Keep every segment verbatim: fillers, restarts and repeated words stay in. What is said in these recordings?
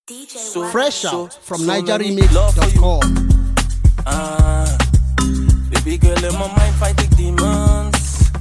So, Fresh so, out from so niger many remix love for dot you. com. Ah, baby girl, in my mind fighting demons.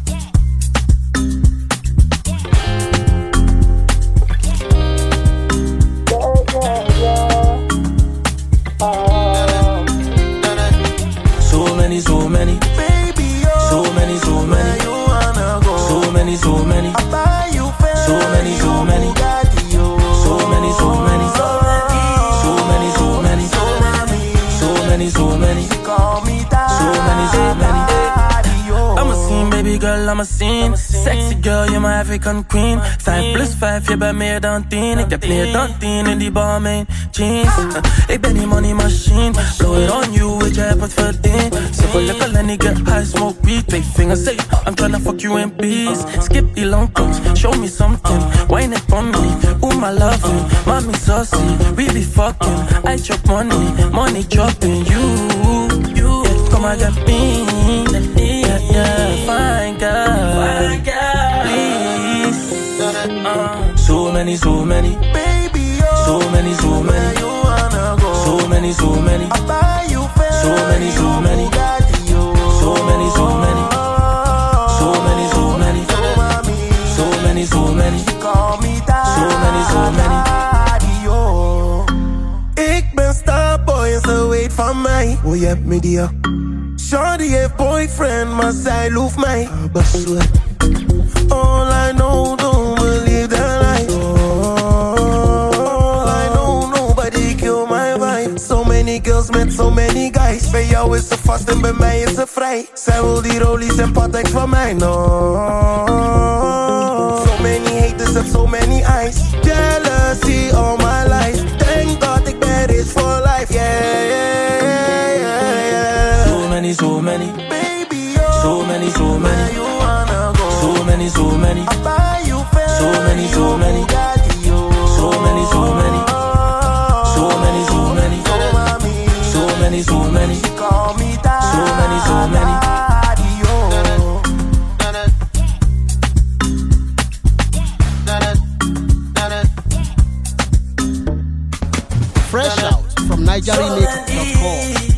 So many, so many, baby, so many, so many, you wanna go. So many, so many, I buy you so many, so many, so many, so many, so many, so many, so many, so many, call me that. So many, so many. I'm a scene, baby girl, I'm a scene. Sexy girl, you're my African queen. Five plus five, je bent meer dan tien. Ik heb meer dan tien in die barmain jeans. Uh, ik ben die money machine. Blow it on you, weet je hebt het verdiend. Simple lekker en ik get high, smoke weed. Twee vingers say, I'm tryna fuck you in peace. Skip die long talks, show me something. Wine it on me, ooh my loving. Mommy saucy, we be fucking. I chop money, money chopping. You, you, yeah, come and get me. Yeah, yeah, fine girl, fine girl, please. Uh, so many, so many, baby, oh. So many, so many, you wanna go. So many, so many, I buy you so many, so many, so many, so many, so many, so many, so many, so many, call me that. So many, so many. Ik ben starboy en ze weet van mij. Oh, je hebt media. Shawty heeft boyfriend, maar zij loeft mij. All I know, don't believe that lie. All I know, nobody kill my vibe. So many girls met so many guys. Bij jou is ze vast en bij mij is ze vrij. Zij wil die rollies en patek van mij, no. So many haters have so many eyes. Jealousy all my life. Thank God ik ben rich for life, yeah, yeah, yeah, yeah. So many, so many, baby, oh. So many, so many, you wanna go. So many, so many, I buy you so many, so many, so many, so many, so many, so many, so many, so many, call me that. So many, so many. Fresh out from niger remix dot com.